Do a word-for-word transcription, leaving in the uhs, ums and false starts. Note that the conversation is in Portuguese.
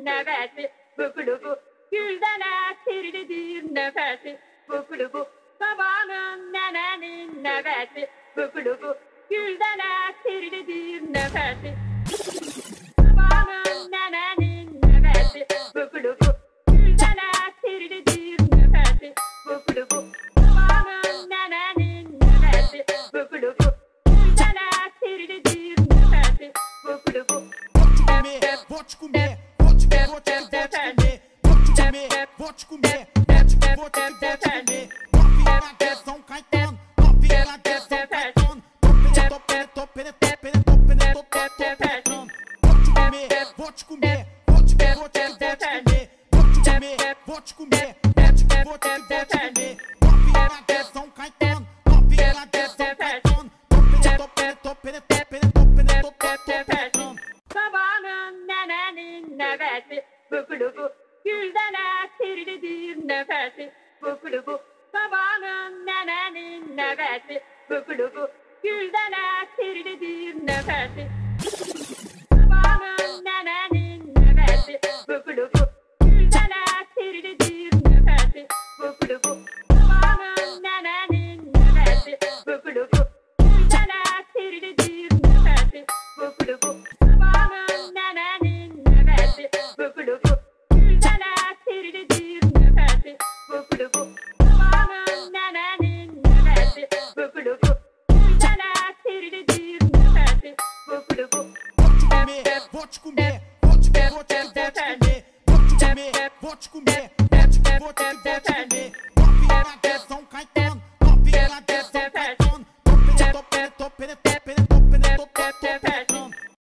nefesi, bukulubu, gülden esirlidir nefesi, bukulubu, babanın nenenin nefesi, bukulubu, gülden esirlidir nefesi, babanın nenenin nefesi, bukulubu, gülden esirlidir nefesi, bukulubu, babanın nenenin nefesi, bukulubu, gülden esirlidir nefesi, bukulubu. Vou te comer, vou te comer, vou te comer, vou te comer, vou te comer, vou te comer, vou te comer. Novinha de São Caetano, novinha de São Caetano, topere, topere, topere, topere, topere, topere, topere. Vou te comer, vou te comer, vou te comer, vou te comer, vou te comer, vou te comer, vou te comer, vou te comer. Novinha de São Caetano, novinha de São Caetano, topere, topere, topere, topere, topere, topere, topere. Babanın nenenin nefesi, bukulubu, gülden esirlidir nefesi, bukulubu, babanın nenenin nefesi, bukulubu, gülden esirlidir nefesi, babanın nenenin nefesi, bukulubu, gülden esirlidir nefesi, bukulubu, babanın nenenin nefesi, bukulubu, gülden esirlidir nefesi, bukulubu. Babanın nenenin nefesi, bukulubu, gülden esirlidir nefesi, bukulubu, babanın nenenin nefesi, bukulubu, gülden esirlidir nefesi, bukulubu. Vou te comer, vou te comer.